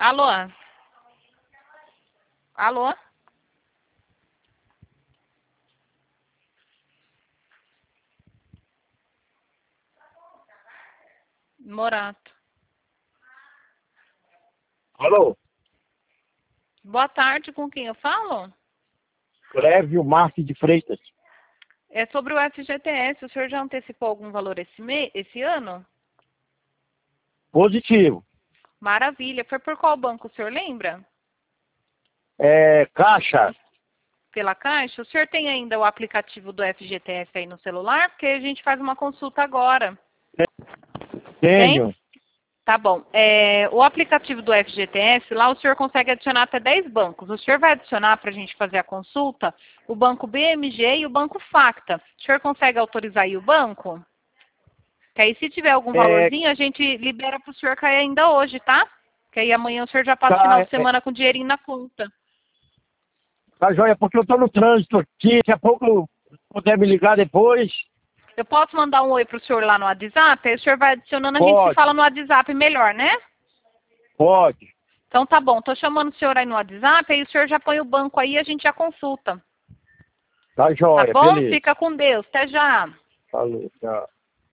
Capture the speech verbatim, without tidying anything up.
Alô? Alô? Morato. Alô? Boa tarde, com quem eu falo? Clévio Marques de Freitas. É sobre o F G T S. O senhor já antecipou algum valor esse, me... esse ano? Positivo. Maravilha. Foi por qual banco, o senhor lembra? É, Caixa. Pela Caixa? O senhor tem ainda o aplicativo do F G T S aí no celular? Porque a gente faz uma consulta agora. Tenho. Tem? Tá bom. É, o aplicativo do F G T S, lá o senhor consegue adicionar até dez bancos. O senhor vai adicionar para a gente fazer a consulta o banco B M G e o banco Facta. O senhor consegue autorizar aí o banco? Que aí se tiver algum É, valorzinho, a gente libera para o senhor cair ainda hoje, tá? Que aí amanhã o senhor já passa o tá, final é, de semana com dinheirinho na conta. tá joia, porque eu tô no trânsito aqui. Daqui a pouco puder me ligar depois. Eu posso mandar um oi para o senhor lá no WhatsApp? Aí o senhor vai adicionando, a gente se Pode, fala no WhatsApp melhor, né? pode. Então tá bom, tô chamando o senhor aí no WhatsApp, aí o senhor já põe o banco aí e a gente já consulta. Tá Tá joia, bom? beleza. Fica com Deus. Até já. Falou, tchau.